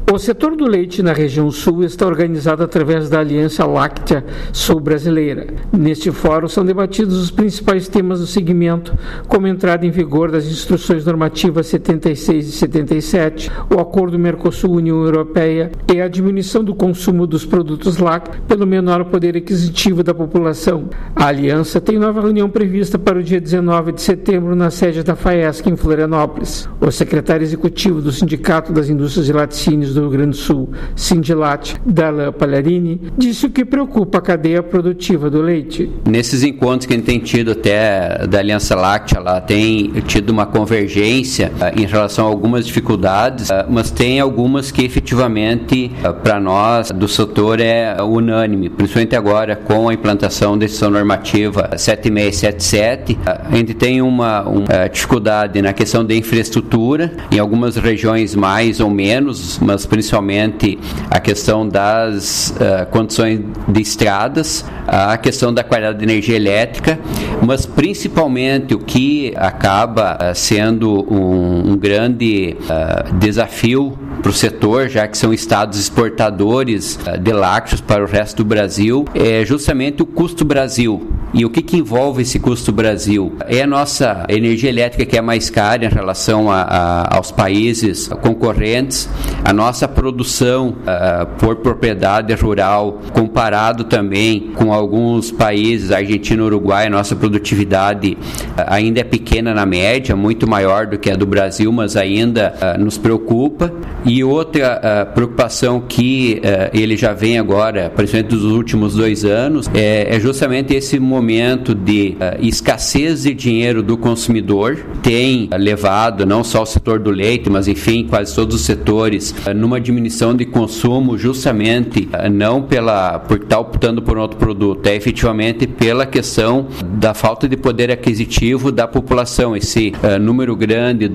O setor do leite na região sul está organizado através da Aliança Láctea Sul Brasileira. Neste fórum são debatidos os principais temas do segmento, como a entrada em vigor das instruções normativas 76 e 77, o acordo Mercosul-União Europeia e a diminuição do consumo dos produtos lácteos pelo menor poder aquisitivo da população. A aliança tem nova reunião prevista para o dia 19 de setembro na sede da FAESC em Florianópolis. O secretário executivo do Sindicato das Indústrias de Laticínios do Rio Grande do Sul, Sindilat, Darlan Pagliarini, disse o que preocupa a cadeia produtiva do leite. Nesses encontros que a gente tem tido até da Aliança Láctea, ela tem tido uma convergência em relação a algumas dificuldades, mas tem algumas que efetivamente para nós do setor é unânime, principalmente agora com a implantação da decisão normativa 7677, a gente tem uma dificuldade na questão da infraestrutura, em algumas regiões mais ou menos, mas principalmente a questão das condições de estradas, a questão da qualidade de energia elétrica, mas principalmente o que acaba sendo um grande desafio para o setor, já que são estados exportadores de lácteos para o resto do Brasil, é justamente o custo Brasil. E o que envolve esse custo Brasil? É a nossa energia elétrica que é mais cara em relação aos países concorrentes, a nossa produção por propriedade rural, comparado também com alguns países, Argentina e Uruguai, a nossa produtividade ainda é pequena na média, muito maior do que a do Brasil, mas ainda nos preocupa. E outra preocupação que ele já vem agora, principalmente dos últimos 2 anos, é justamente esse momento de escassez de dinheiro do consumidor, tem levado não só o setor do leite, mas enfim, quase todos os setores, numa diminuição de consumo, justamente não por estar optando por outro produto, é efetivamente pela questão da falta de poder aquisitivo da população, esse número grande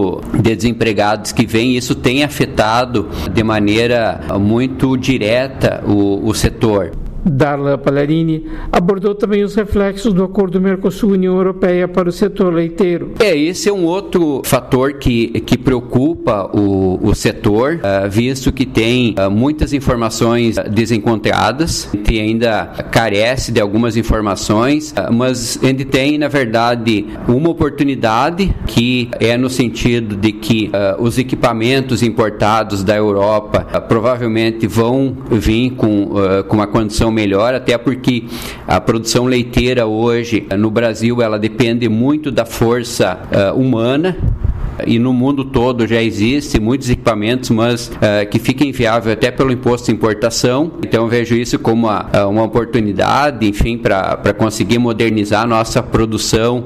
de desempregados que vem, isso tem afetado de maneira muito direta o setor. Darlan Pagliarini abordou também os reflexos do acordo Mercosul-União Europeia para o setor leiteiro. Esse é um outro fator que preocupa o setor, visto que tem muitas informações desencontradas, que ainda carece de algumas informações, mas a gente tem, na verdade, uma oportunidade que é no sentido de que os equipamentos importados da Europa provavelmente vão vir com uma condição melhor, até porque a produção leiteira hoje no Brasil ela depende muito da força humana, e no mundo todo já existem muitos equipamentos, mas que fica inviável até pelo imposto de importação. Então eu vejo isso como uma oportunidade, enfim, para conseguir modernizar a nossa produção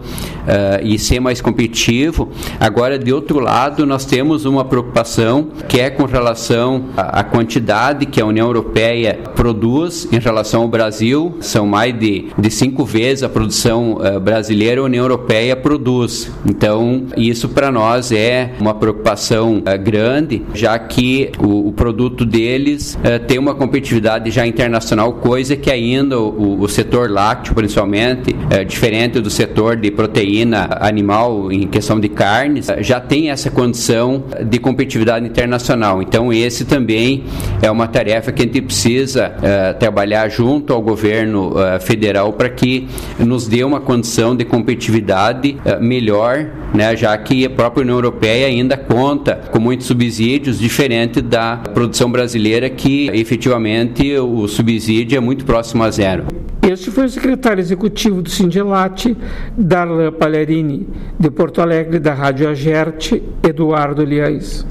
e ser mais competitivo. Agora, de outro lado, nós temos uma preocupação que é com relação à quantidade que a União Europeia produz em relação ao Brasil. São mais de 5 vezes a produção brasileira a União Europeia produz. Então, isso para nós é uma preocupação grande, já que o produto deles tem uma competitividade já internacional, coisa que ainda o setor lácteo, principalmente, diferente do setor de proteína animal em questão de carnes, já tem essa condição de competitividade internacional. Então, esse também é uma tarefa que a gente precisa trabalhar junto ao governo federal para que nos dê uma condição de competitividade melhor, né, já que a própria União Europeia ainda conta com muitos subsídios, diferente da produção brasileira, que efetivamente o subsídio é muito próximo a zero. Este foi o secretário executivo do Sindilat, Darlan Pagliarini, de Porto Alegre, da Rádio Agerte, Eduardo Liais.